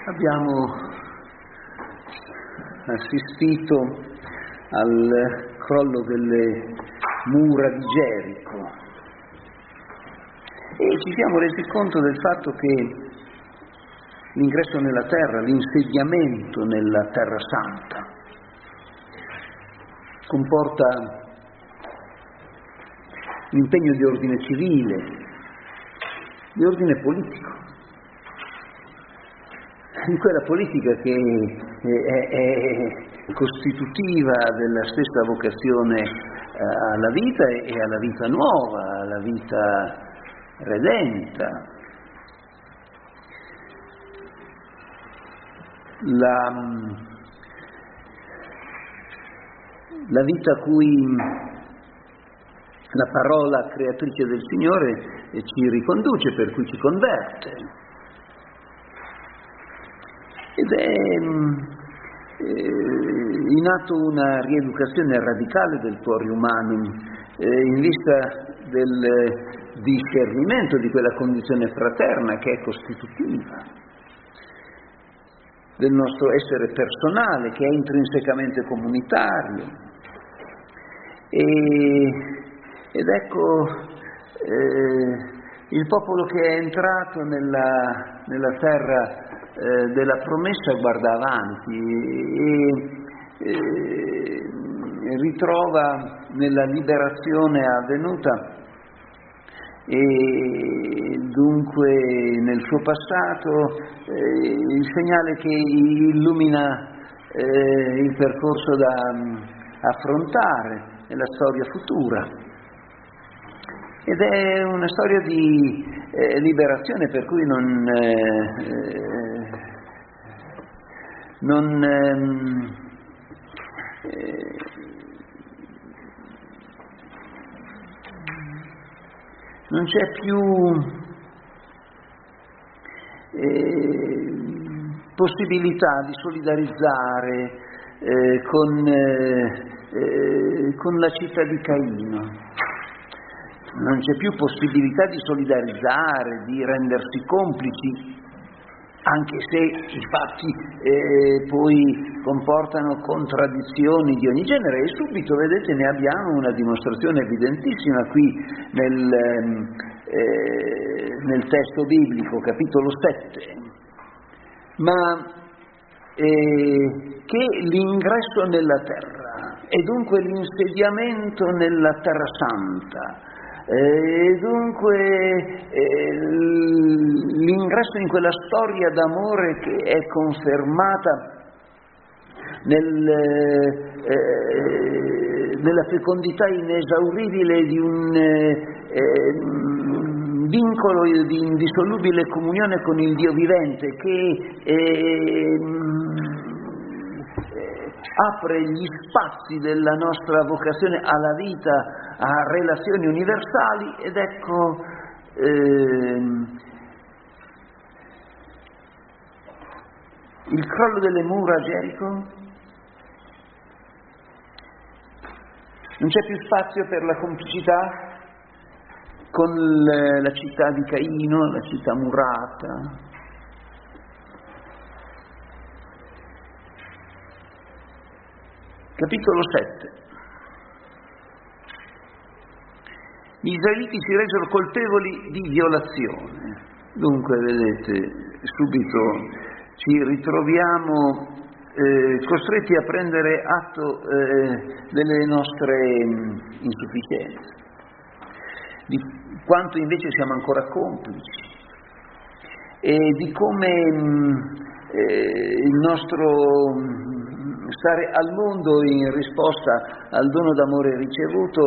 Abbiamo assistito al crollo delle mura di Gerico e ci siamo resi conto del fatto che l'ingresso nella terra, l'insediamento nella terra santa comporta l'impegno di ordine civile, di ordine politico, di quella politica che è costitutiva della stessa vocazione alla vita e alla vita nuova, alla vita redenta. La vita a cui la parola creatrice del Signore ci riconduce, per cui ci converte. Ed è in atto una rieducazione radicale del cuore umano in vista del discernimento di quella condizione fraterna che è costitutiva del nostro essere personale, che è intrinsecamente comunitario. Ed ecco il popolo che è entrato nella terra della promessa guarda avanti e ritrova nella liberazione avvenuta e dunque nel suo passato il segnale che illumina il percorso da affrontare nella storia futura. Ed è una storia di liberazione, per cui non c'è più possibilità di solidarizzare con la città di Caino. Non c'è più possibilità di solidarizzare, di rendersi complici, anche se i fatti poi comportano contraddizioni di ogni genere, e subito, vedete, ne abbiamo una dimostrazione evidentissima qui nel testo biblico, capitolo 7, ma che l'ingresso nella terra e dunque l'insediamento nella terra santa e dunque l'ingresso in quella storia d'amore che è confermata nella fecondità inesauribile di un vincolo di indissolubile comunione con il Dio vivente che apre gli spazi della nostra vocazione alla vita, a relazioni universali. Ed ecco il crollo delle mura a Gerico. Non c'è più spazio per la complicità con la città di Caino, la città murata. Capitolo 7. Gli israeliti si resero colpevoli di violazione. Dunque, vedete, subito ci ritroviamo costretti a prendere atto delle nostre insufficienze, di quanto invece siamo ancora complici e di come il nostro stare al mondo in risposta al dono d'amore ricevuto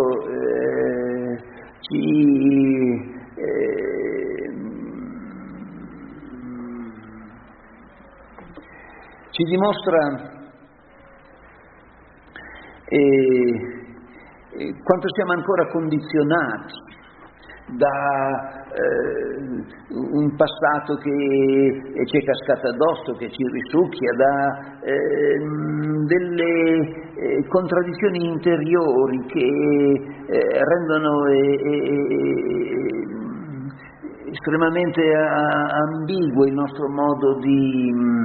ci dimostra quanto siamo ancora condizionati da un passato che ci è cascato addosso, che ci risucchia, da delle contraddizioni interiori che rendono estremamente ambiguo il nostro modo di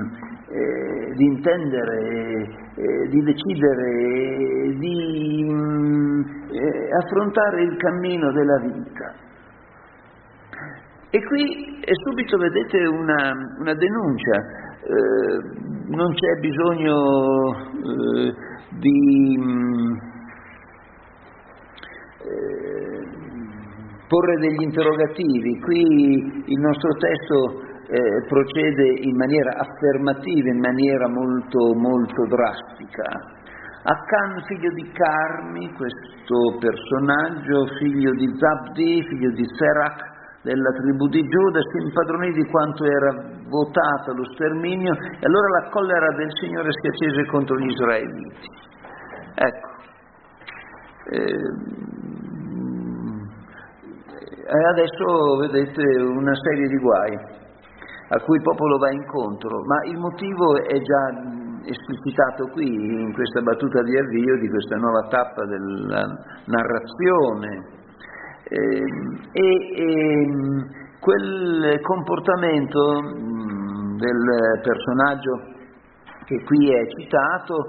intendere, di decidere, di affrontare il cammino della vita. E qui è subito, vedete, una denuncia. Non c'è bisogno di porre degli interrogativi. Qui il nostro testo procede in maniera affermativa, in maniera molto, molto drastica. Accan, figlio di Carmi, questo personaggio, figlio di Zabdi, figlio di Serach, della tribù di Giuda, si impadronì di quanto era votato lo sterminio, e allora la collera del Signore si accese contro gli israeliti. Ecco. Adesso vedete una serie di guai a cui il popolo va incontro, ma il motivo è già esplicitato qui in questa battuta di avvio di questa nuova tappa della narrazione. Quel comportamento del personaggio che qui è citato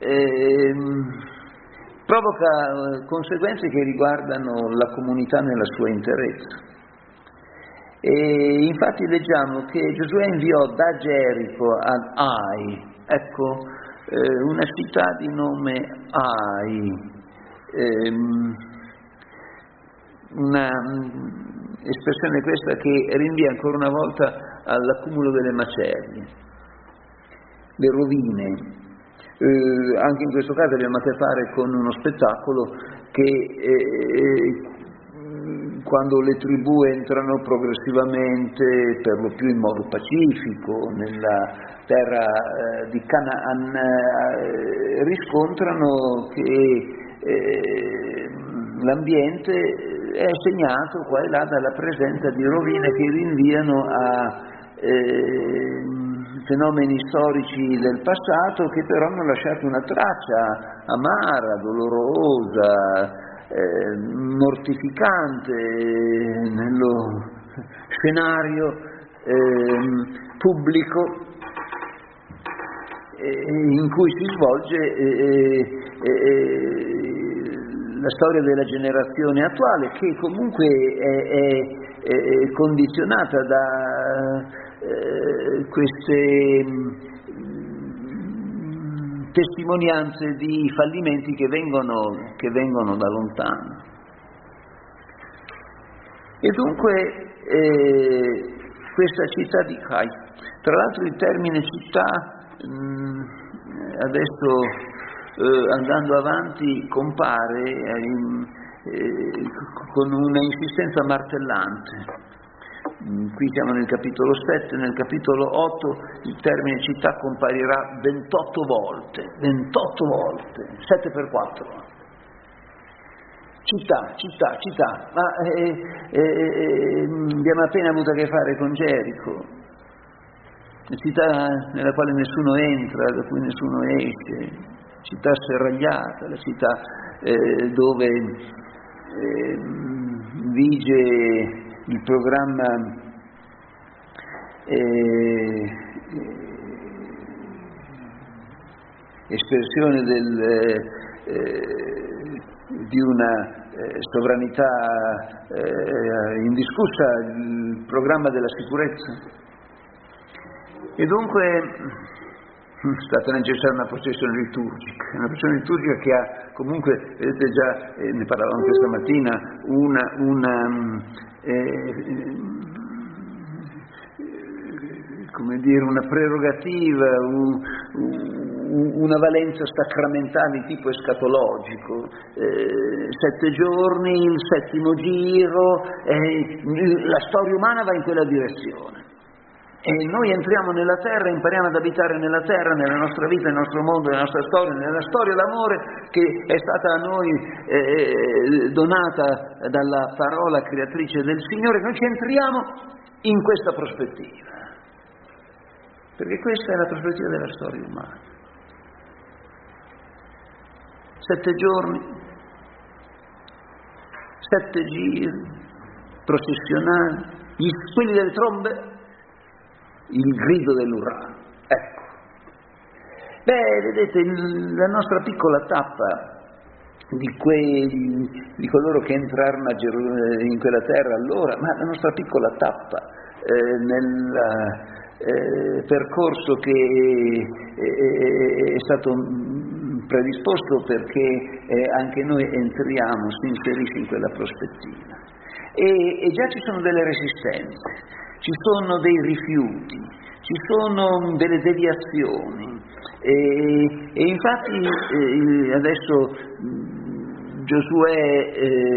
provoca conseguenze che riguardano la comunità nella sua interezza. E infatti leggiamo che Giosuè inviò da Gerico ad Ai, ecco, una città di nome Ai, una espressione questa che rinvia ancora una volta all'accumulo delle macerie, le rovine. Anche in questo caso abbiamo a che fare con uno spettacolo che quando le tribù entrano progressivamente, per lo più in modo pacifico, nella terra di Canaan, riscontrano che l'ambiente è segnato qua e là dalla presenza di rovine che rinviano a fenomeni storici del passato, che però hanno lasciato una traccia amara, dolorosa, mortificante nello scenario pubblico in cui si svolge la storia della generazione attuale, che comunque è condizionata da queste testimonianze di fallimenti che vengono da lontano. E dunque questa città di Hai, tra l'altro il termine città adesso andando avanti compare con una insistenza martellante. Qui siamo nel capitolo 7, nel capitolo 8 il termine città comparirà 28 volte, 7 per 4. Città, ma abbiamo appena avuto a che fare con Gerico, la città nella quale nessuno entra, da cui nessuno esce, città serragliata, la città dove vige il programma espressione di una sovranità indiscussa, il programma della sicurezza. E dunque è stata necessaria una processione liturgica che ha comunque, vedete già, ne parlavamo questa mattina, una prerogativa, una valenza sacramentale di tipo escatologico. 7 giorni, il 7° giro, la storia umana va in quella direzione. E noi entriamo nella terra, impariamo ad abitare nella terra, nella nostra vita, nel nostro mondo, nella nostra storia, nella storia d'amore che è stata a noi donata dalla parola creatrice del Signore. Noi ci entriamo in questa prospettiva, perché questa è la prospettiva della storia umana. 7 giorni, 7 giri processionali, quelli delle trombe, il grido dell'urrà. Ecco. Vedete, la nostra piccola tappa di coloro che entrarono in quella terra allora, ma la nostra piccola tappa nel percorso che è stato predisposto perché anche noi entriamo, si inserisce in quella prospettiva. E già ci sono delle resistenze, ci sono dei rifiuti, ci sono delle deviazioni e infatti adesso Giosuè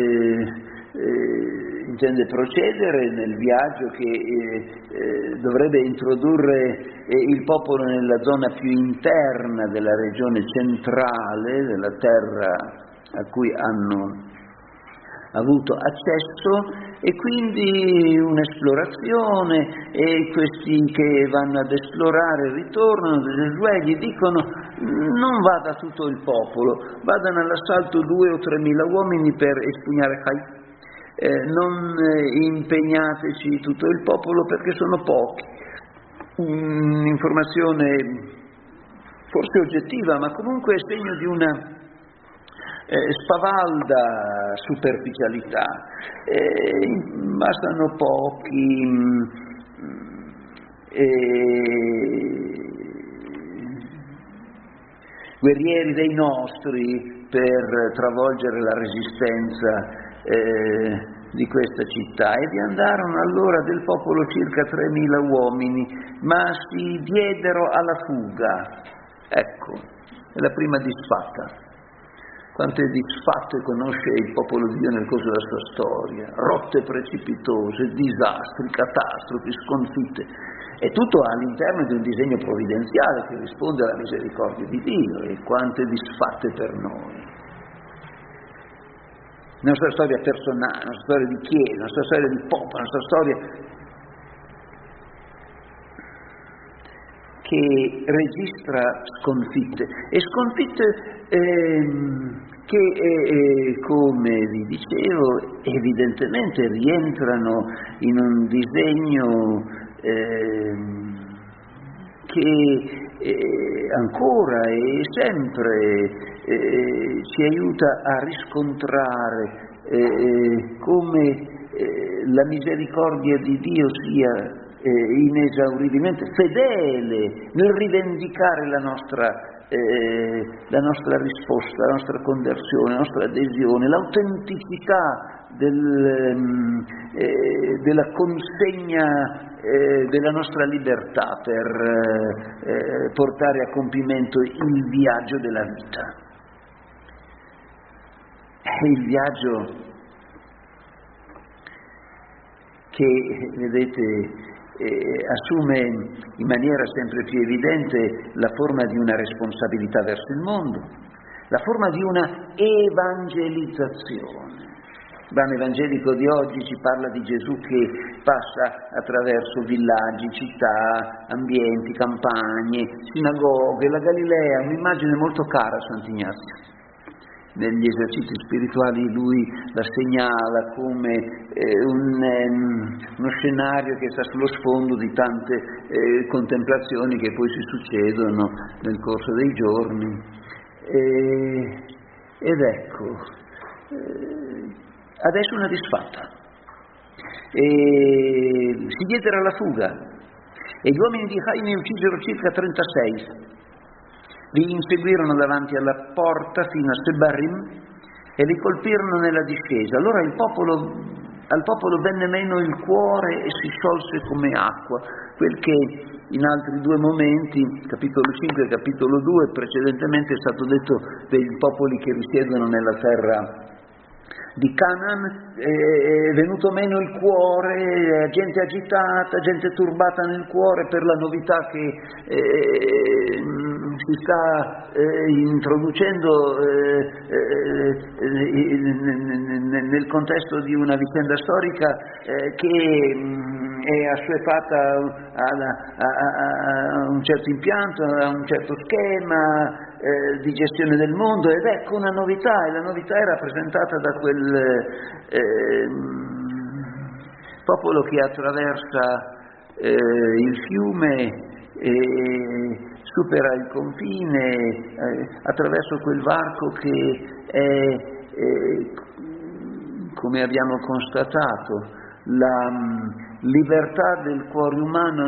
intende procedere nel viaggio che dovrebbe introdurre il popolo nella zona più interna della regione centrale della terra a cui hanno avuto accesso, e quindi un'esplorazione, e questi che vanno ad esplorare ritornano, Giosuè gli dicono: non vada tutto il popolo, vadano all'assalto 2 o 3.000 uomini per espugnare Hai, non impegnateci tutto il popolo perché sono pochi. Un'informazione forse oggettiva, ma comunque segno di una spavalda superficialità. Bastano pochi guerrieri dei nostri per travolgere la resistenza di questa città, e vi andarono allora del popolo circa 3.000 uomini, ma si diedero alla fuga. Ecco, è la prima disfatta. Quante disfatte conosce il popolo di Dio nel corso della sua storia, rotte precipitose, disastri, catastrofi, sconfitte, e tutto all'interno di un disegno provvidenziale che risponde alla misericordia di Dio. E quante disfatte per noi. La nostra storia personale, la nostra storia di chiesa, la nostra storia di popolo, la nostra storia che registra sconfitte, e sconfitte che, come vi dicevo, evidentemente rientrano in un disegno che ancora e sempre ci aiuta a riscontrare come la misericordia di Dio sia inesauribilmente fedele nel rivendicare la nostra risposta, la nostra conversione, la nostra adesione, l'autenticità della consegna della nostra libertà per portare a compimento il viaggio della vita. È il viaggio che, vedete, assume in maniera sempre più evidente la forma di una responsabilità verso il mondo, la forma di una evangelizzazione. Il brano evangelico di oggi ci parla di Gesù che passa attraverso villaggi, città, ambienti, campagne, sinagoghe, la Galilea, un'immagine molto cara a Sant'Ignazio. Negli esercizi spirituali lui la segnala come uno scenario che sta sullo sfondo di tante contemplazioni che poi si succedono nel corso dei giorni. Ed ecco, adesso una disfatta. Si diedero alla fuga, e gli uomini di Hai ne uccisero circa 36. Li inseguirono davanti alla porta fino a Sebarim e li colpirono nella discesa. Allora al popolo venne meno il cuore e si sciolse come acqua, quel che in altri due momenti, capitolo 5 e capitolo 2, precedentemente è stato detto dei popoli che risiedono nella terra di Canaan. È venuto meno il cuore, gente agitata, gente turbata nel cuore per la novità che si sta introducendo nel contesto di una vicenda storica che è assuefatta a un certo impianto, a un certo schema di gestione del mondo, ed ecco una novità, e la novità è rappresentata da quel popolo che attraversa il fiume e supera il confine attraverso quel varco che è, come abbiamo constatato, la libertà del cuore umano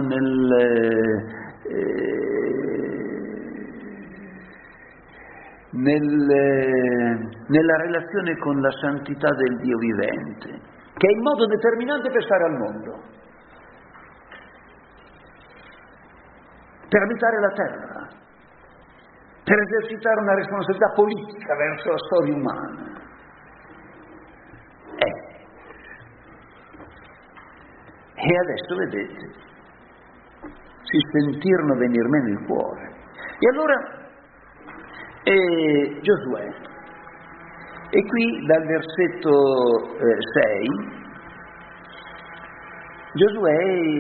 nella relazione con la santità del Dio vivente, che è il modo determinante per stare al mondo, per abitare la terra, per esercitare una responsabilità politica verso la storia umana. E adesso, vedete, si sentirono venir meno il cuore. E allora Giosuè, e qui dal versetto 6, Giosuè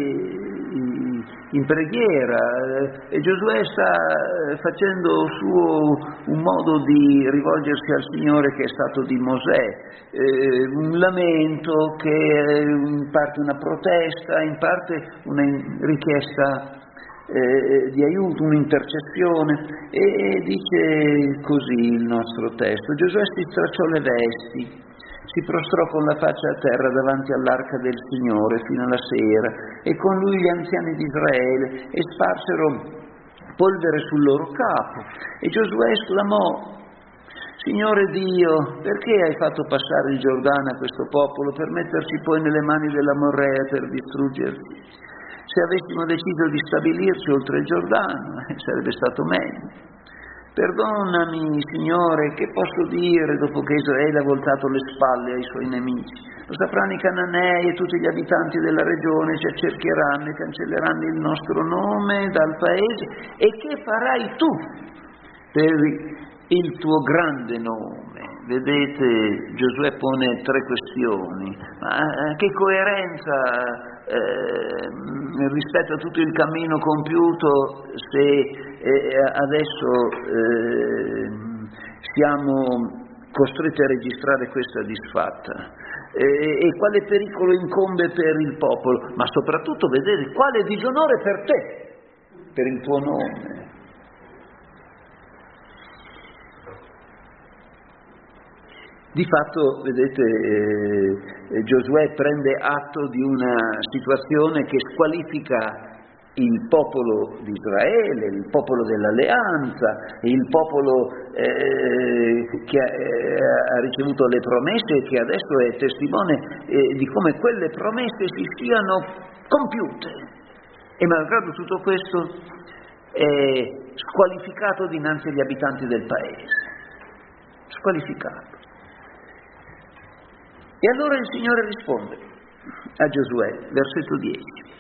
in preghiera, Giosuè sta facendo suo un modo di rivolgersi al Signore che è stato di Mosè, un lamento che è in parte una protesta, in parte una richiesta di aiuto, un'intercessione, e dice così il nostro testo: Giosuè si stracciò le vesti, si prostrò con la faccia a terra davanti all'arca del Signore fino alla sera, e con lui gli anziani di Israele, e sparsero polvere sul loro capo. E Giosuè esclamò: Signore Dio, perché hai fatto passare il Giordano a questo popolo per metterci poi nelle mani dell'Amorrea per distruggerci? Se avessimo deciso di stabilirci oltre il Giordano, sarebbe stato meglio. Perdonami, Signore, che posso dire dopo che Israele ha voltato le spalle ai suoi nemici? Lo sapranno i Cananei e tutti gli abitanti della regione, ci accerchieranno e cancelleranno il nostro nome dal paese. E che farai tu per il tuo grande nome? Vedete, Giosuè pone 3 questioni. Ma che coerenza rispetto a tutto il cammino compiuto se adesso siamo costretti a registrare questa disfatta, e quale pericolo incombe per il popolo, ma soprattutto vedete quale disonore per te, per il tuo nome. Di fatto, vedete, Giosuè prende atto di una situazione che squalifica il popolo di Israele, il popolo dell'alleanza, il popolo che ha ricevuto le promesse e che adesso è testimone di come quelle promesse si siano compiute. E malgrado tutto questo è squalificato dinanzi agli abitanti del paese. Squalificato. E allora il Signore risponde a Giosuè, versetto 10,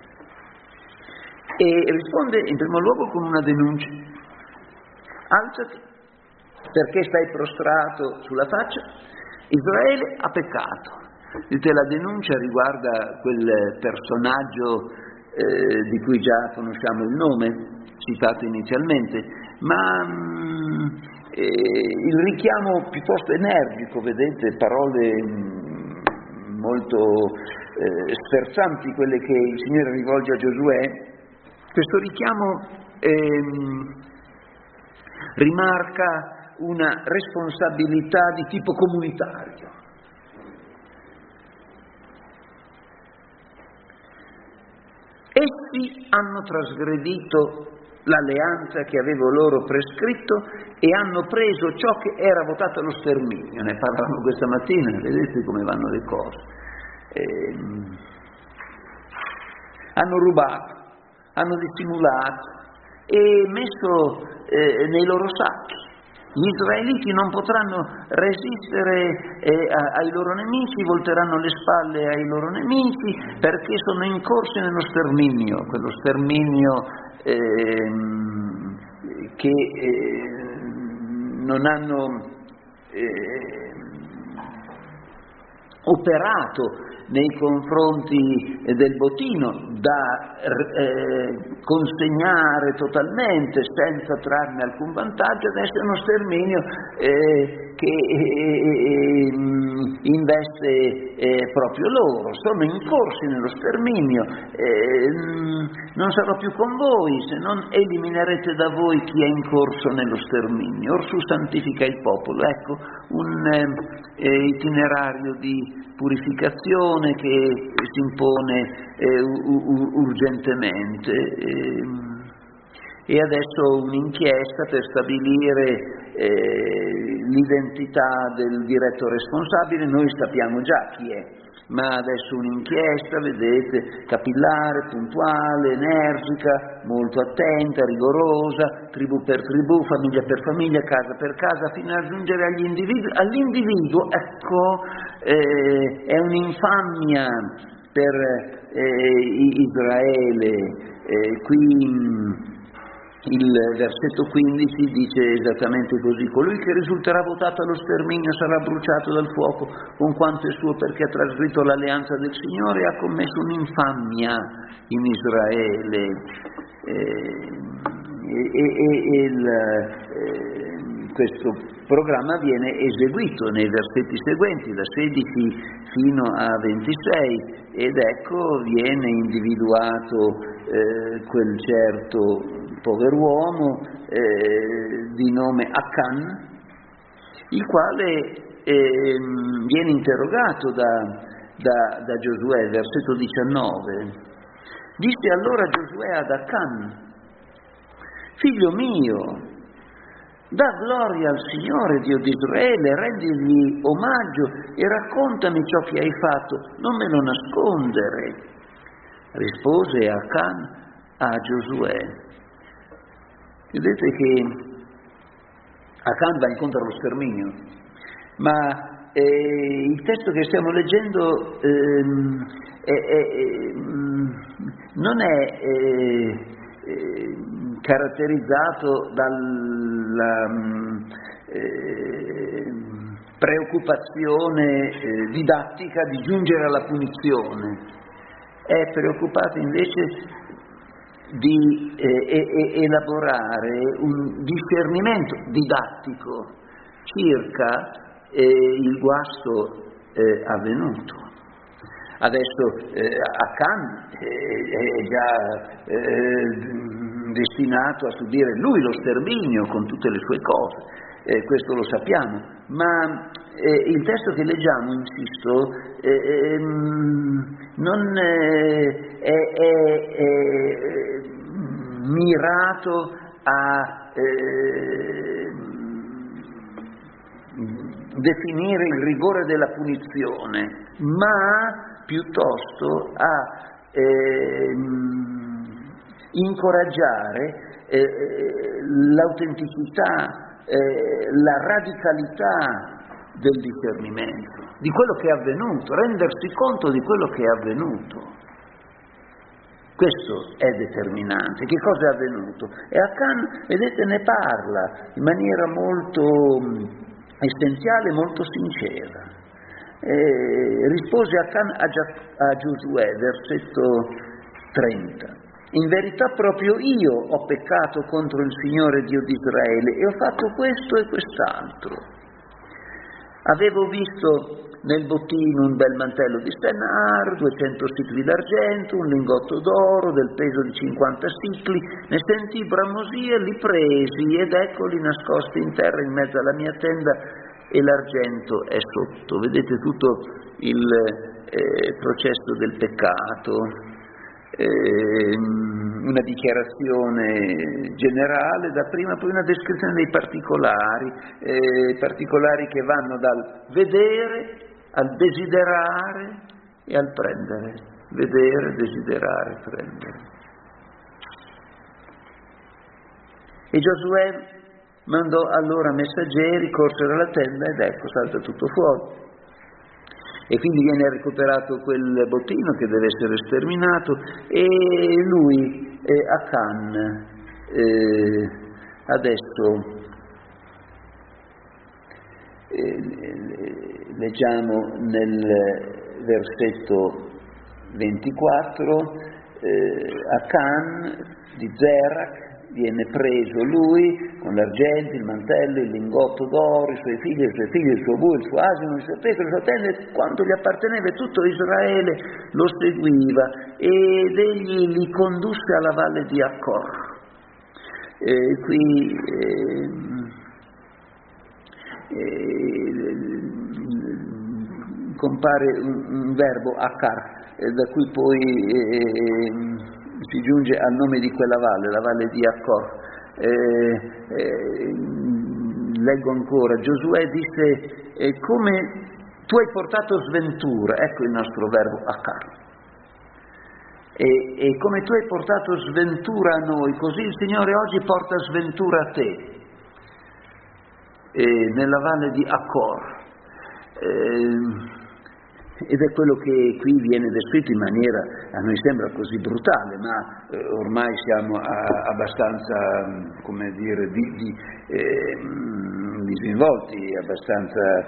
e risponde in primo luogo con una denuncia: alzati, perché stai prostrato sulla faccia, Israele ha peccato. Vedete, la denuncia riguarda quel personaggio di cui già conosciamo il nome, citato inizialmente, ma il richiamo piuttosto energico, vedete, parole molto sferzanti quelle che il Signore rivolge a Giosuè. Questo richiamo rimarca una responsabilità di tipo comunitario. Essi hanno trasgredito l'alleanza che avevo loro prescritto e hanno preso ciò che era votato allo sterminio. Ne parlavamo questa mattina, vedete come vanno le cose. Hanno rubato, hanno dissimulato e messo nei loro sacchi. Gli israeliti non potranno resistere ai loro nemici, volteranno le spalle ai loro nemici perché sono incorsi nello sterminio, quello sterminio che non hanno operato nei confronti del bottino da consegnare totalmente senza trarne alcun vantaggio. Adesso è uno sterminio che investe proprio loro, sono incorsi nello sterminio, non sarò più con voi se non eliminerete da voi chi è incorso nello sterminio. Orsù santifica il popolo, ecco un itinerario di purificazione che si impone urgentemente. E adesso un'inchiesta per stabilire l'identità del diretto responsabile. Noi sappiamo già chi è, ma adesso un'inchiesta, vedete, capillare, puntuale, energica, molto attenta, rigorosa, tribù per tribù, famiglia per famiglia, casa per casa, fino a giungere all'individuo. Ecco, è un'infamia per Israele. Qui il versetto 15 dice esattamente così: colui che risulterà votato allo sterminio sarà bruciato dal fuoco con quanto è suo, perché ha trasgredito l'alleanza del Signore e ha commesso un'infamia in Israele. Questo programma viene eseguito nei versetti seguenti, da 16 fino a 26, ed ecco viene individuato quel certo pover'uomo di nome Acan, il quale viene interrogato da Giosuè, versetto 19. Disse allora Giosuè ad Acan: figlio mio, dà gloria al Signore Dio di Israele, rendigli omaggio e raccontami ciò che hai fatto, non me lo nascondere. Rispose Acan a Giosuè. Vedete che Acan va incontro allo sterminio, ma il testo che stiamo leggendo non è caratterizzato dalla preoccupazione didattica di giungere alla punizione, è preoccupato invece di elaborare un discernimento didattico circa il guasto avvenuto. Adesso Acan è già destinato a subire lui lo sterminio con tutte le sue cose, questo lo sappiamo, ma il testo che leggiamo, insisto, non è mirato a definire il rigore della punizione, ma piuttosto a incoraggiare l'autenticità, la radicalità del discernimento, di quello che è avvenuto, rendersi conto di quello che è avvenuto. Questo è determinante. Che cosa è avvenuto? E Acan, vedete, ne parla in maniera molto essenziale, molto sincera. Rispose Acan a Giosuè, versetto 30. In verità proprio io ho peccato contro il Signore Dio di Israele e ho fatto questo e quest'altro. Avevo visto nel bottino un bel mantello di Stenar, 200 sicli d'argento, un lingotto d'oro del peso di 50 sicli, ne sentii bramosie, li presi ed eccoli nascosti in terra in mezzo alla mia tenda e l'argento è sotto. Vedete tutto il processo del peccato, una dichiarazione generale dapprima, poi una descrizione dei particolari che vanno dal vedere al desiderare e al prendere. Vedere, desiderare, prendere. E Giosuè mandò allora messaggeri, corsero alla tenda ed ecco salta tutto fuori. E quindi viene recuperato quel bottino che deve essere sterminato e lui, Acan, adesso leggiamo nel versetto 24, Acan di Zerach, viene preso lui con l'argento, il mantello, il lingotto d'oro, i suoi figli, il suo bue, il suo asino, il suo pecore, il suo tende, quanto gli apparteneva, tutto Israele lo seguiva ed egli li condusse alla valle di Accor. Qui compare un verbo akar, da cui poi si giunge al nome di quella valle, la valle di Accor. Leggo ancora, Giosuè disse, come tu hai portato sventura, ecco il nostro verbo akar, e come tu hai portato sventura a noi, così il Signore oggi porta sventura a te, nella valle di Accor. Ed è quello che qui viene descritto in maniera, a noi sembra così brutale, ma ormai siamo abbastanza, come dire, disinvolti, abbastanza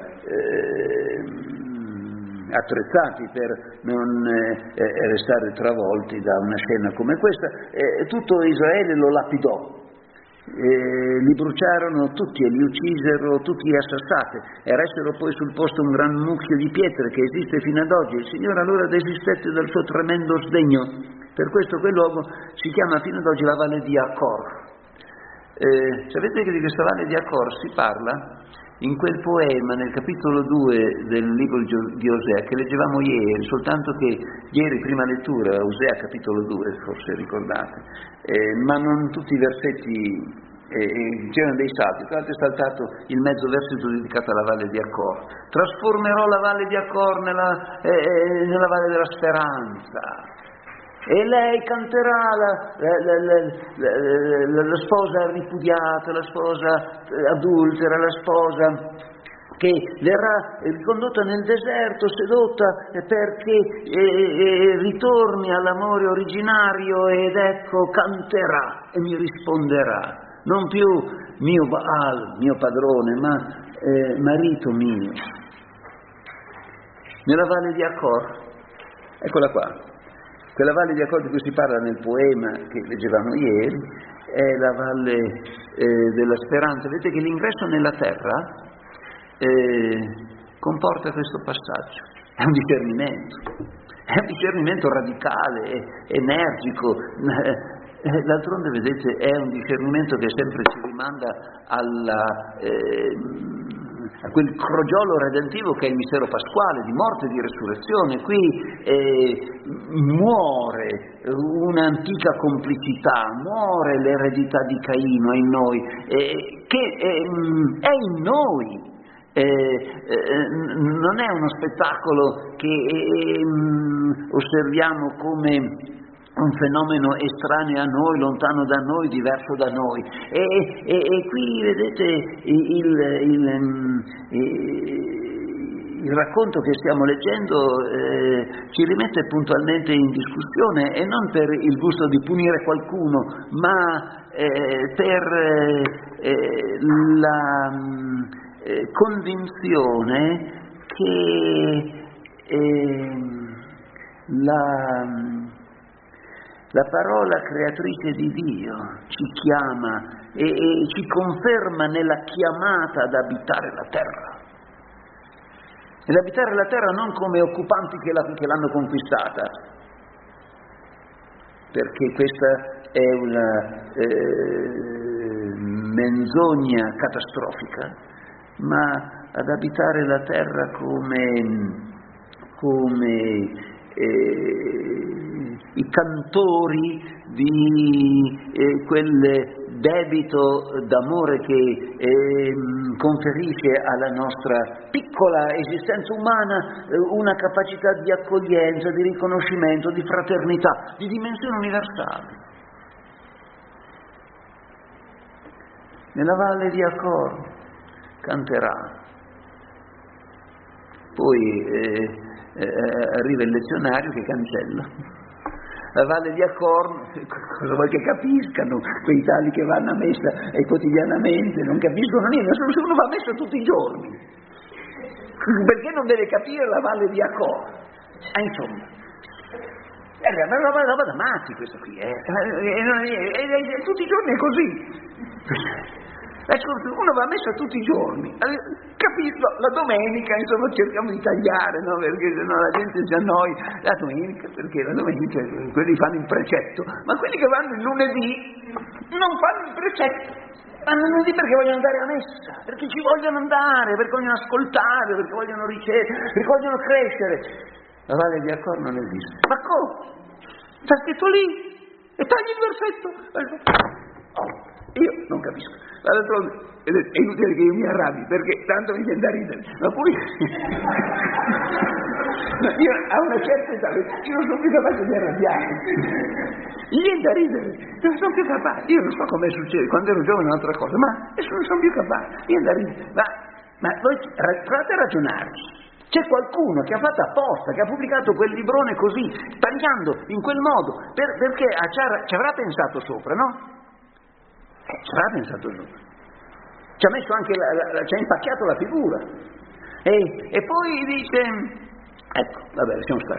attrezzati per non restare travolti da una scena come questa. Tutto Israele lo lapidò. Li bruciarono tutti e li uccisero tutti a sassate e ressero poi sul posto un gran mucchio di pietre che esiste fino ad oggi. Il Signore allora desistette dal suo tremendo sdegno, per questo quel luogo si chiama fino ad oggi la valle di Accor. Sapete che di questa valle di Accor si parla in quel poema nel capitolo 2 del libro di Osea che leggevamo ieri, soltanto che ieri prima lettura, Osea capitolo 2, forse ricordate, ma non tutti i versetti, c'erano dei salti, tra l'altro è saltato il mezzo versetto dedicato alla valle di Accor. Trasformerò la valle di Accor nella valle della speranza. E lei canterà la sposa ripudiata, la sposa adultera, la sposa che verrà ricondotta nel deserto, sedotta perché ritorni all'amore originario ed ecco canterà e mi risponderà. Non più mio Baal, mio padrone, ma marito mio. Nella valle di Accor, eccola qua. Quella valle di Accor di cui si parla nel poema che leggevamo ieri è la valle della speranza. Vedete che l'ingresso nella terra comporta questo passaggio. È un discernimento radicale, energico. D'altronde, vedete, è un discernimento che sempre ci rimanda a quel crogiolo redentivo che è il mistero pasquale di morte e di resurrezione. Qui muore un'antica complicità, muore l'eredità di Caino in noi, che è in noi. Non è uno spettacolo che osserviamo come un fenomeno estraneo a noi, lontano da noi, diverso da noi. E qui vedete il racconto che stiamo leggendo ci rimette puntualmente in discussione, e non per il gusto di punire qualcuno, ma per la convinzione che la parola creatrice di Dio ci chiama e ci conferma nella chiamata ad abitare la terra. Ed abitare la terra non come occupanti che l'hanno conquistata, perché questa è una menzogna catastrofica, ma ad abitare la terra come i cantori di quel debito d'amore che conferisce alla nostra piccola esistenza umana una capacità di accoglienza, di riconoscimento, di fraternità, di dimensione universale. Nella valle di Accor canterà. Poi arriva il lezionario che cancella. La valle di Accor, cosa vuoi che capiscano quei tali che vanno a messa quotidianamente? Non capiscono niente, solo se uno va a messa tutti i giorni. Perché non deve capire la valle di Accor? Insomma, È una roba da matti questa qui, tutti i giorni è così. Uno va a messa tutti i giorni, capisco, la domenica insomma cerchiamo di tagliare, no? Perché sennò la gente si annoia, la domenica, perché la domenica quelli fanno il precetto, ma quelli che vanno il lunedì non fanno il precetto, vanno il lunedì perché vogliono andare a messa, perché ci vogliono andare, perché vogliono ascoltare, perché vogliono ricevere, perché vogliono crescere. La Valle di Acor non esiste. Ma come? Sta scritto lì e tagli il versetto. Io non capisco. È inutile che io mi arrabbi, perché tanto mi viene da ridere, ma poi io a una certa età io non sono più capace di arrabbiare, mi viene da ridere, non sono più capace. Io non so come succede, quando ero giovane è un'altra cosa, ma adesso non sono più capace, mi viene da ridere. Ma voi provate a ragionarci. C'è qualcuno che ha fatto apposta, che ha pubblicato quel librone così, tagliando in quel modo, perché ci avrà pensato sopra, no? Ci avrà pensato sopra. Ci ha messo anche ci ha impacchiato la figura. E poi dice, ecco, vabbè, lasciamo stare.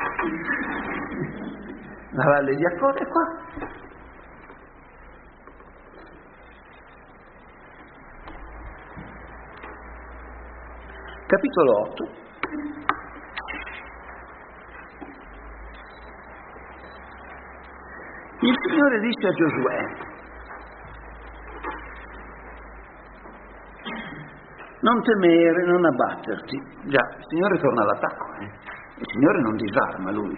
La Valle di Acor è qua. Capitolo 8. Il Signore disse a Giosuè: non temere, non abbatterti. Già, il Signore torna all'attacco, il Signore non disarma lui.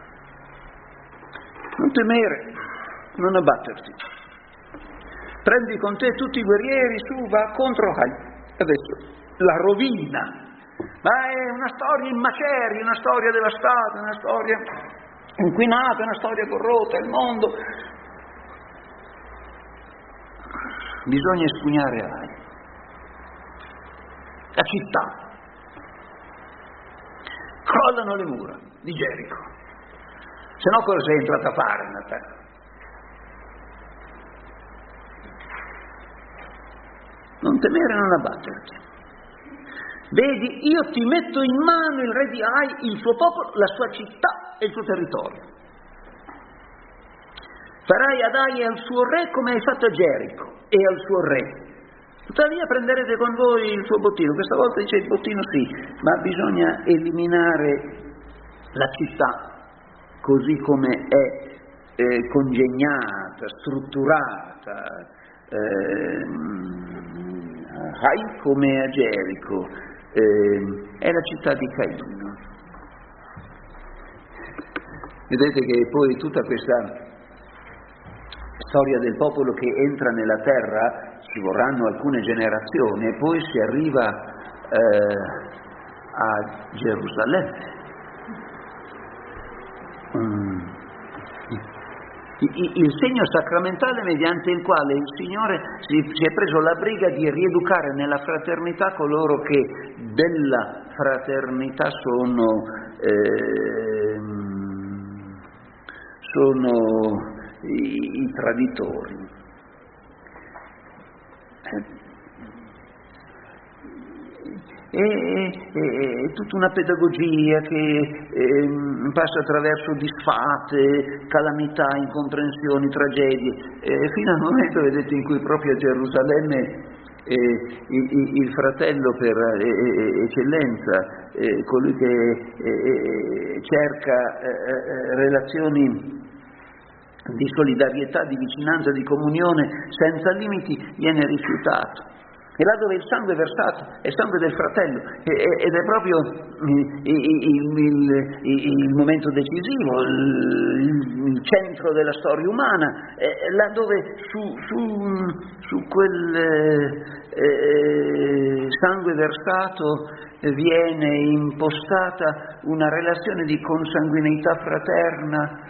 Non temere, non abbatterti. Prendi con te tutti i guerrieri, su, va contro Hai. Adesso la rovina, ma è una storia in macerie, una storia devastata, una storia inquinata, una storia corrotta, il mondo. Bisogna espugnare Hai, la città. Crollano le mura di Gerico, se no cosa sei entrato a fare nella terra? Non temere, non abbatterti. Vedi, io ti metto in mano il re di Ai, il suo popolo, la sua città e il suo territorio. Farai ad Ai e al suo re come hai fatto a Gerico e al suo re. Tuttavia prenderete con voi il suo bottino. Questa volta dice il bottino sì, ma bisogna eliminare la città così come è congegnata, strutturata, Hai come a Gerico, è la città di Caino. Vedete che poi tutta questa storia del popolo che entra nella terra, ci vorranno alcune generazioni e poi si arriva a Gerusalemme. Il segno sacramentale mediante il quale il Signore si è preso la briga di rieducare nella fraternità coloro che della fraternità sono i traditori. È tutta una pedagogia che passa attraverso disfatte, calamità, incomprensioni, tragedie, fino al momento, vedete, in cui proprio a Gerusalemme il fratello per eccellenza, colui che cerca relazioni di solidarietà, di vicinanza, di comunione senza limiti, viene rifiutato. E là dove il sangue è versato è il sangue del fratello, ed è proprio il momento decisivo, il centro della storia umana, là dove su quel sangue versato viene impostata una relazione di consanguineità fraterna,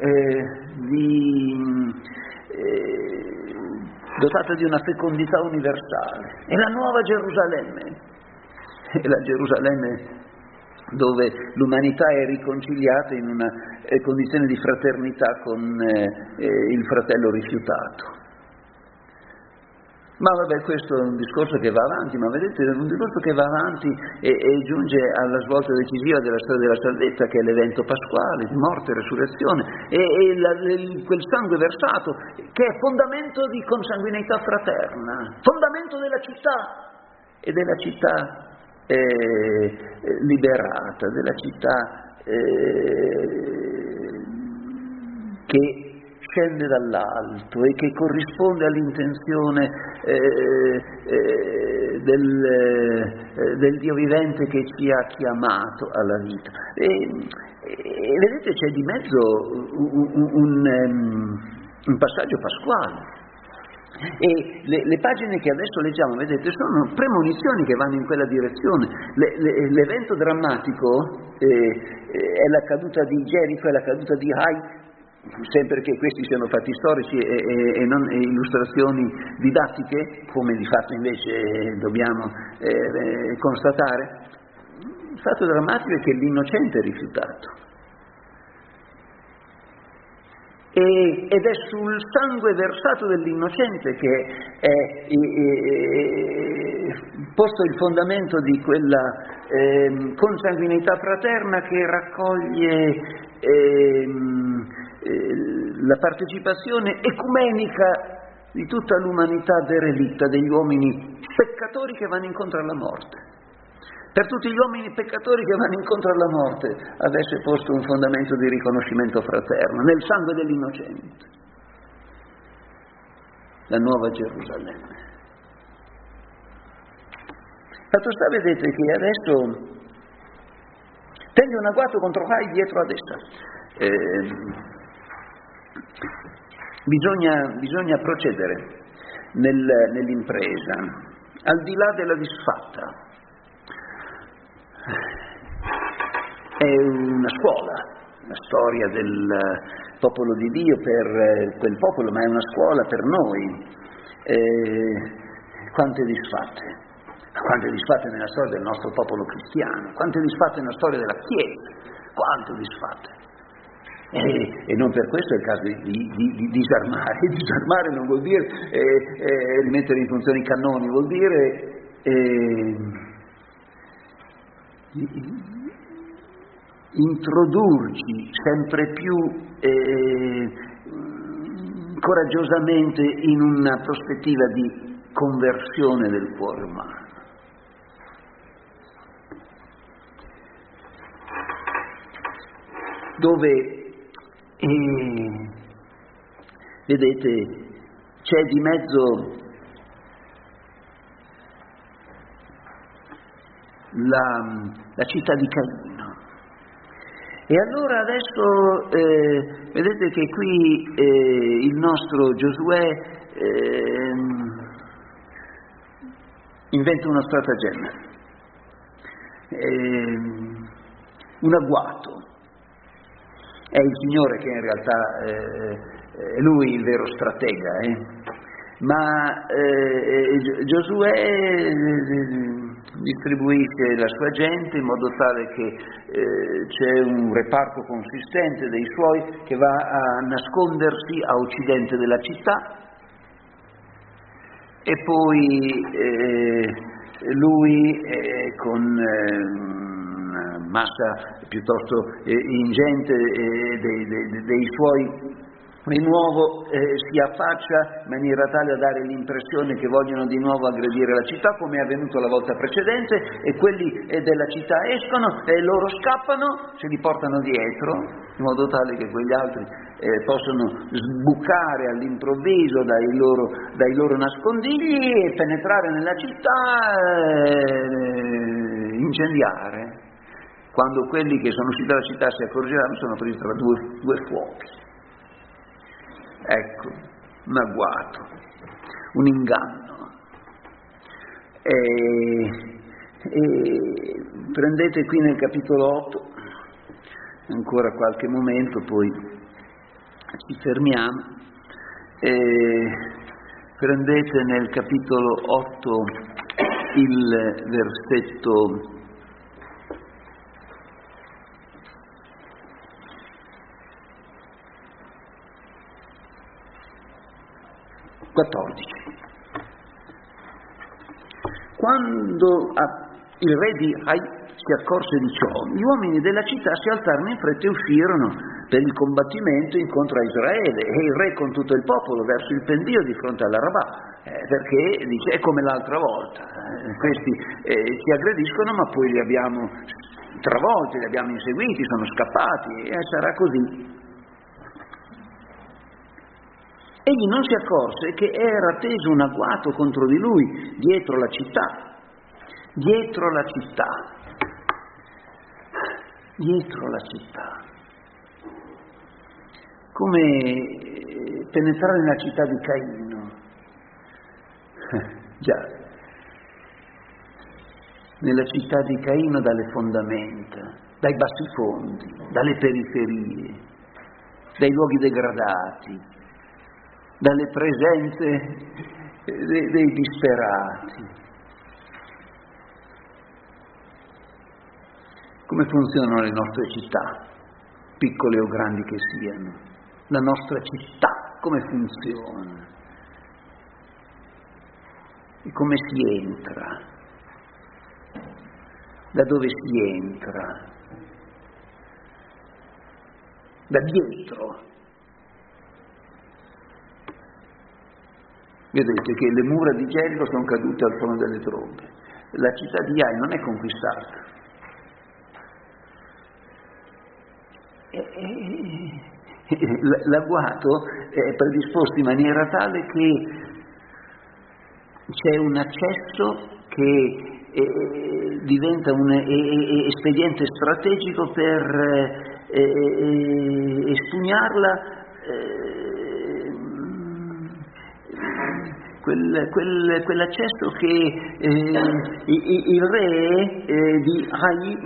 dotata di una fecondità universale. È la nuova Gerusalemme, è la Gerusalemme dove l'umanità è riconciliata in una condizione di fraternità con il fratello rifiutato. Ma vabbè, questo è un discorso che va avanti, ma vedete, è un discorso che va avanti e giunge alla svolta decisiva della storia della salvezza, che è l'evento pasquale, di morte e resurrezione, quel sangue versato, che è fondamento di consanguineità fraterna, fondamento della città, e della città liberata, della città che scende dall'alto e che corrisponde all'intenzione del Dio vivente che ci ha chiamato alla vita. E vedete, c'è di mezzo un passaggio pasquale. E le pagine che adesso leggiamo, vedete, sono premonizioni che vanno in quella direzione. L'evento drammatico è la caduta di Gerico e la caduta di Hai, sempre che questi siano fatti storici e non illustrazioni didattiche, come di fatto invece dobbiamo constatare. Il fatto drammatico è che l'innocente è rifiutato. Ed è sul sangue versato dell'innocente che è posto il fondamento di quella consanguineità fraterna che raccoglie la partecipazione ecumenica di tutta l'umanità derelitta, degli uomini peccatori che vanno incontro alla morte. Per tutti gli uomini peccatori che vanno incontro alla morte adesso è posto un fondamento di riconoscimento fraterno, nel sangue dell'innocente, la nuova Gerusalemme. Fatto sta, vedete, che adesso tende un agguato contro Hai dietro ad essa. Bisogna procedere nell'impresa, al di là della disfatta. È una scuola, la storia del popolo di Dio per quel popolo, ma è una scuola per noi. Quante disfatte nella storia del nostro popolo cristiano, quante disfatte nella storia della Chiesa, quante disfatte. E non per questo è il caso di disarmare. Disarmare non vuol dire rimettere in funzione i cannoni, vuol dire introdurci sempre più coraggiosamente in una prospettiva di conversione del cuore umano. Dove vedete, c'è di mezzo la città di Caino. E allora adesso vedete che qui il nostro Giosuè inventa una stratagemma, un agguato. È il Signore che in realtà è Lui il vero stratega, ma Giosuè distribuisce la sua gente in modo tale che c'è un reparto consistente dei suoi che va a nascondersi a occidente della città, e poi lui con massa piuttosto ingente dei suoi di nuovo si affaccia in maniera tale a dare l'impressione che vogliono di nuovo aggredire la città, come è avvenuto la volta precedente, e quelli della città escono e loro scappano, se li portano dietro, in modo tale che quegli altri possono sbucare all'improvviso dai loro nascondigli e penetrare nella città, incendiare. Quando quelli che sono usciti dalla città si accorgeranno, sono presi tra due fuochi. Ecco, un agguato, un inganno. Prendete qui nel capitolo 8, ancora qualche momento, poi ci fermiamo. Prendete nel capitolo 8 il versetto 14. Quando il re di Ai si accorse di ciò, gli uomini della città si alzarono in fretta e uscirono per il combattimento incontro a Israele, e il re con tutto il popolo verso il pendio di fronte alla Rabà, perché dice è come l'altra volta, questi ci aggrediscono ma poi li abbiamo travolti, li abbiamo inseguiti, sono scappati, e sarà così. Egli non si accorse che era teso un agguato contro di lui dietro la città, dietro la città. Come penetrare nella città di Caino. Già, nella città di Caino dalle fondamenta, dai bassifondi, dalle periferie, dai luoghi degradati, dalle presenze dei disperati. Come funzionano le nostre città, piccole o grandi che siano? La nostra città come funziona? E come si entra? Da dove si entra? Da dietro. Vedete che le mura di Gerico sono cadute al suono delle trombe. La città di Ai non è conquistata. L'agguato è predisposto in maniera tale che c'è un accesso che diventa un espediente strategico per espugnarla, quell'accesso che il re di Ai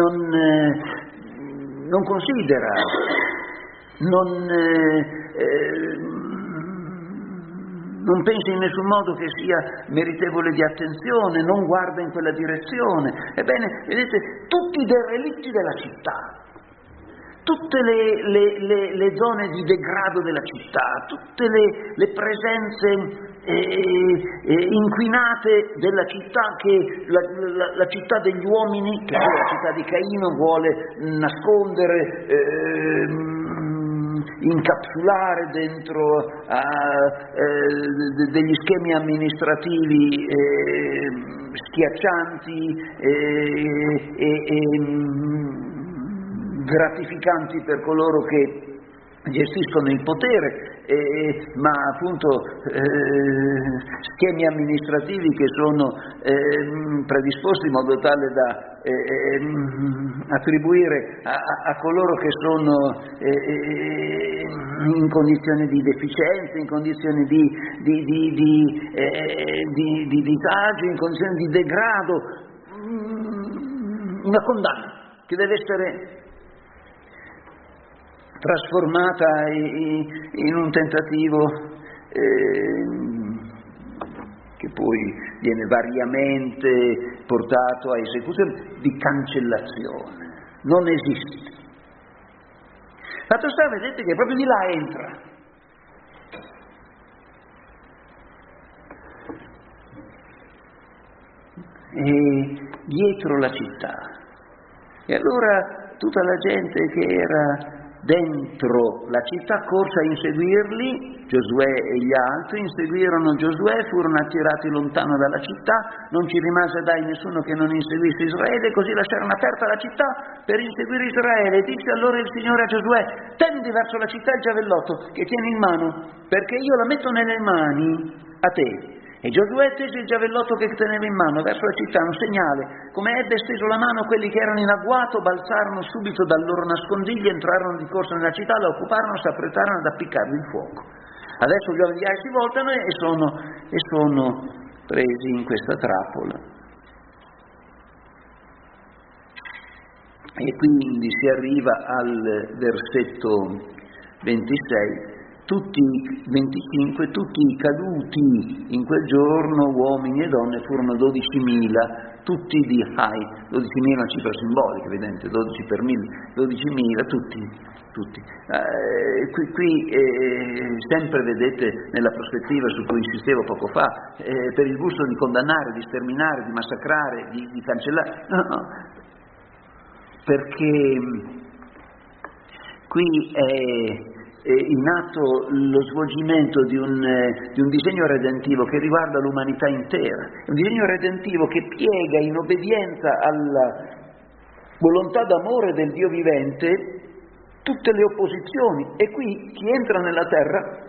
non considera, non pensa in nessun modo che sia meritevole di attenzione, non guarda in quella direzione. Ebbene, vedete, tutti i derelitti della città, tutte le zone di degrado della città, tutte le presenze inquinate della città che la città degli uomini, che è la città di Caino, vuole nascondere, incapsulare dentro degli schemi amministrativi schiaccianti gratificanti per coloro che gestiscono il potere, ma appunto schemi amministrativi che sono predisposti in modo tale da attribuire a coloro che sono in condizioni di deficienza, in condizioni di disagio, in condizioni di degrado, una condanna che deve essere trasformata in un tentativo che poi viene variamente portato a esecuzione, di cancellazione. Non esiste. Fatto sta, vedete che proprio di là entra. E dietro la città. E allora tutta la gente che era dentro la città corse a inseguirli, Giosuè e gli altri inseguirono Giosuè, furono attirati lontano dalla città, non ci rimase dai nessuno che non inseguisse Israele, così lasciarono aperta la città per inseguire Israele. Disse allora il Signore a Giosuè: tendi verso la città il giavellotto che tieni in mano, perché io la metto nelle mani a te. E Giosuè tese il giavellotto che teneva in mano verso la città, un segnale. Come ebbe steso la mano, quelli che erano in agguato balzarono subito dal loro nascondiglio, entrarono di corsa nella città, la occuparono, si apprestarono ad appiccarvi il fuoco. Adesso gli uomini di Ai si voltano e sono presi in questa trappola. E quindi si arriva al versetto 26. tutti 25, tutti i caduti in quel giorno, uomini e donne, furono 12.000, tutti di Hai. 12.000 è una cifra simbolica, evidente, 12 per 1000, 12.000, tutti. Qui sempre vedete nella prospettiva su cui insistevo poco fa, per il gusto di condannare, di sterminare, di massacrare, di cancellare, no, perché qui è in atto lo svolgimento di un disegno redentivo che riguarda l'umanità intera, un disegno redentivo che piega in obbedienza alla volontà d'amore del Dio vivente tutte le opposizioni, e qui chi entra nella terra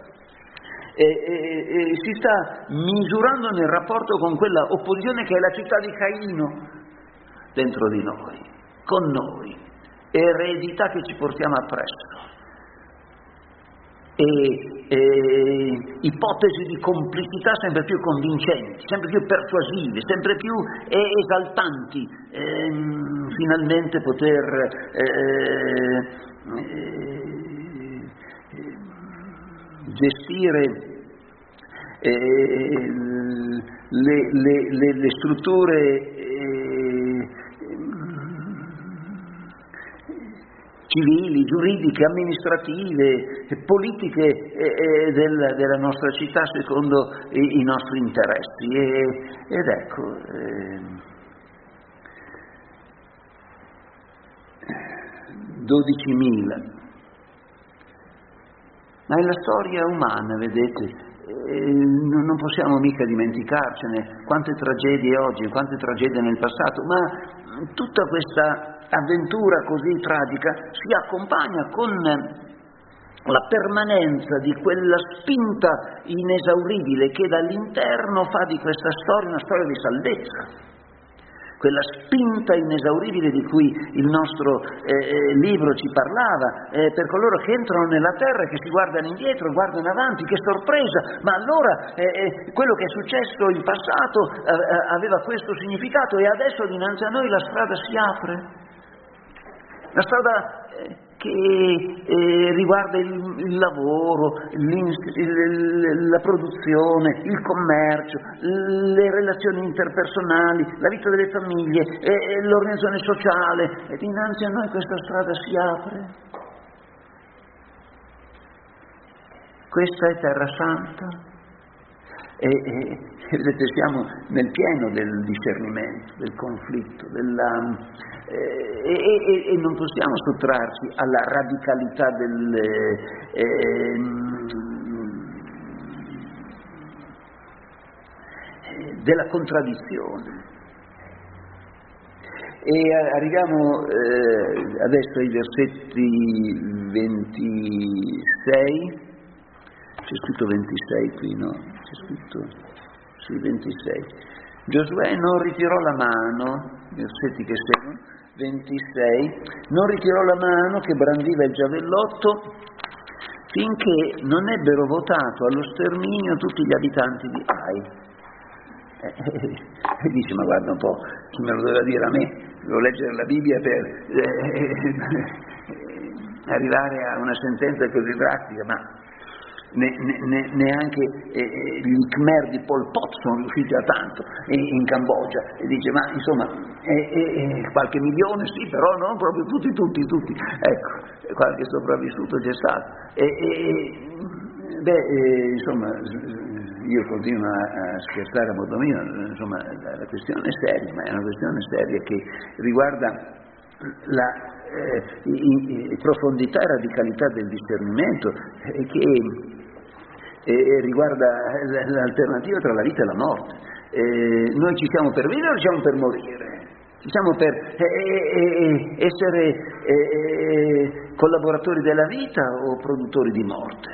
si sta misurando nel rapporto con quella opposizione che è la città di Caino dentro di noi, con noi, eredità che ci portiamo appresso. E ipotesi di complicità sempre più convincenti, sempre più persuasive, sempre più esaltanti, finalmente poter gestire le strutture civili, giuridiche, amministrative, politiche della nostra città secondo i nostri interessi. Ed ecco, 12.000. Ma è la storia umana, vedete? Non possiamo mica dimenticarcene quante tragedie oggi, quante tragedie nel passato, ma tutta questa avventura così tragica si accompagna con la permanenza di quella spinta inesauribile che dall'interno fa di questa storia una storia di salvezza. Quella spinta inesauribile di cui il nostro libro ci parlava, per coloro che entrano nella terra, che si guardano indietro, guardano avanti, che sorpresa, ma allora quello che è successo in passato aveva questo significato, e adesso dinanzi a noi la strada si apre, la strada che riguarda il lavoro, la produzione, il commercio, le relazioni interpersonali, la vita delle famiglie, l'organizzazione sociale, e dinanzi a noi questa strada si apre. Questa è Terra Santa, e vedete, siamo nel pieno del discernimento, del conflitto, e non possiamo sottrarci alla radicalità della contraddizione. E arriviamo adesso ai versetti 26, c'è scritto 26 qui, no? C'è scritto sui 26. Giosuè non ritirò la mano, versetti che seguono, 26, non ritirò la mano che brandiva il giavellotto finché non ebbero votato allo sterminio tutti gli abitanti di Ai. E dice, ma guarda un po', chi me lo doveva dire a me? Devo leggere la Bibbia per arrivare a una sentenza così drastica, ma neanche gli Khmer di Pol Pot sono riusciti a tanto in Cambogia, e dice, ma insomma qualche milione sì, però non proprio tutti, ecco, qualche sopravvissuto c'è stato, insomma, io continuo a scherzare a modo mio, insomma la questione è seria, ma è una questione seria che riguarda la profondità e radicalità del discernimento, che riguarda l'alternativa tra la vita e la morte. Noi ci siamo per vivere o ci siamo per morire? Ci siamo per essere collaboratori della vita o produttori di morte?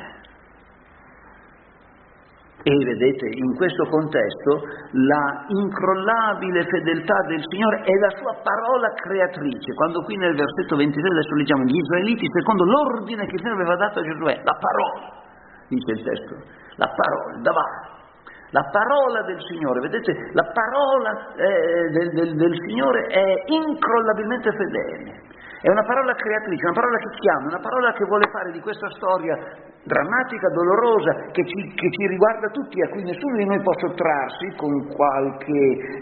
E vedete, in questo contesto la incrollabile fedeltà del Signore è la sua parola creatrice. Quando qui nel versetto 26, adesso leggiamo, gli israeliti secondo l'ordine che il Signore aveva dato a Giosuè, la parola, dice il testo, la parola, davanti. La parola del Signore, vedete, la parola del Signore è incrollabilmente fedele. È una parola creatrice, una parola che chiama, una parola che vuole fare di questa storia drammatica, dolorosa, che ci riguarda tutti, a cui nessuno di noi può sottrarsi con qualche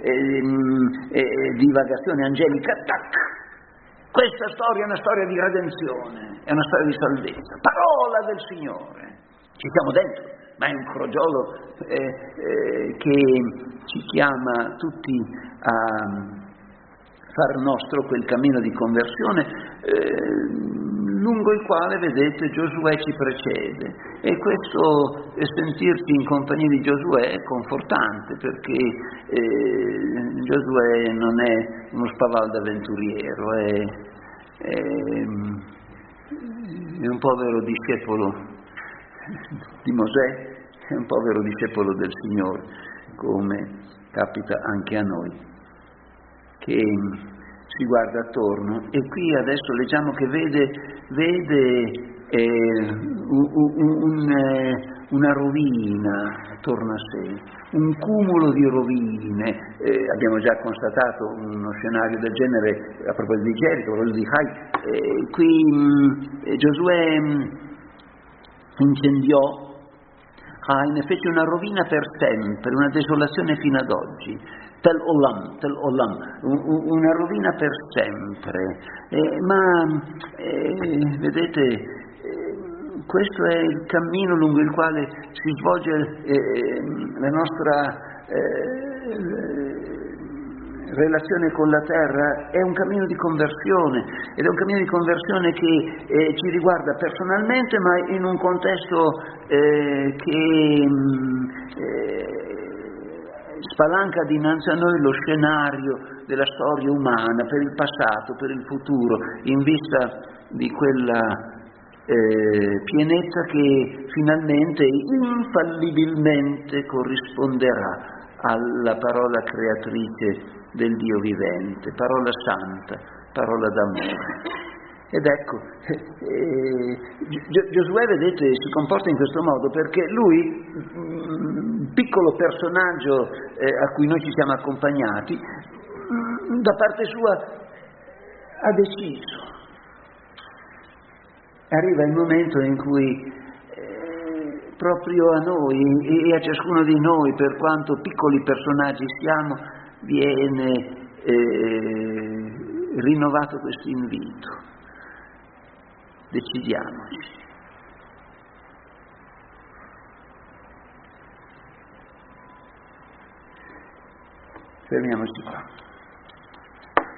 divagazione angelica. Tac! Questa storia è una storia di redenzione, è una storia di salvezza. Parola del Signore. Ci siamo dentro, ma è un crogiolo che ci chiama tutti a far nostro quel cammino di conversione lungo il quale, vedete, Giosuè ci precede. E questo sentirci in compagnia di Giosuè è confortante, perché Giosuè non è uno spavaldo avventuriero, è un povero discepolo di Mosè, è un povero discepolo del Signore, come capita anche a noi, che si guarda attorno e qui adesso leggiamo che vede una rovina attorno a sé, un cumulo di rovine. Abbiamo già constatato uno scenario del genere a proposito di Gerico, a proposito di Hai. Qui Giosuè incendiò Hai, ne fece una rovina per sempre, una desolazione fino ad oggi. Tel Olam, una rovina per sempre. Vedete, questo è il cammino lungo il quale si svolge la nostra relazione con la terra. È un cammino di conversione, ed è un cammino di conversione che ci riguarda personalmente, ma in un contesto che spalanca dinanzi a noi lo scenario della storia umana, per il passato, per il futuro, in vista di quella pienezza che finalmente, infallibilmente corrisponderà alla parola creatrice del Dio vivente, parola santa, parola d'amore. Ed ecco, Giosuè, vedete, si comporta in questo modo perché lui, piccolo personaggio a cui noi ci siamo accompagnati, da parte sua ha deciso. Arriva il momento in cui proprio a noi e a ciascuno di noi, per quanto piccoli personaggi siamo, viene rinnovato questo invito. Decidiamoci. Fermiamoci qua.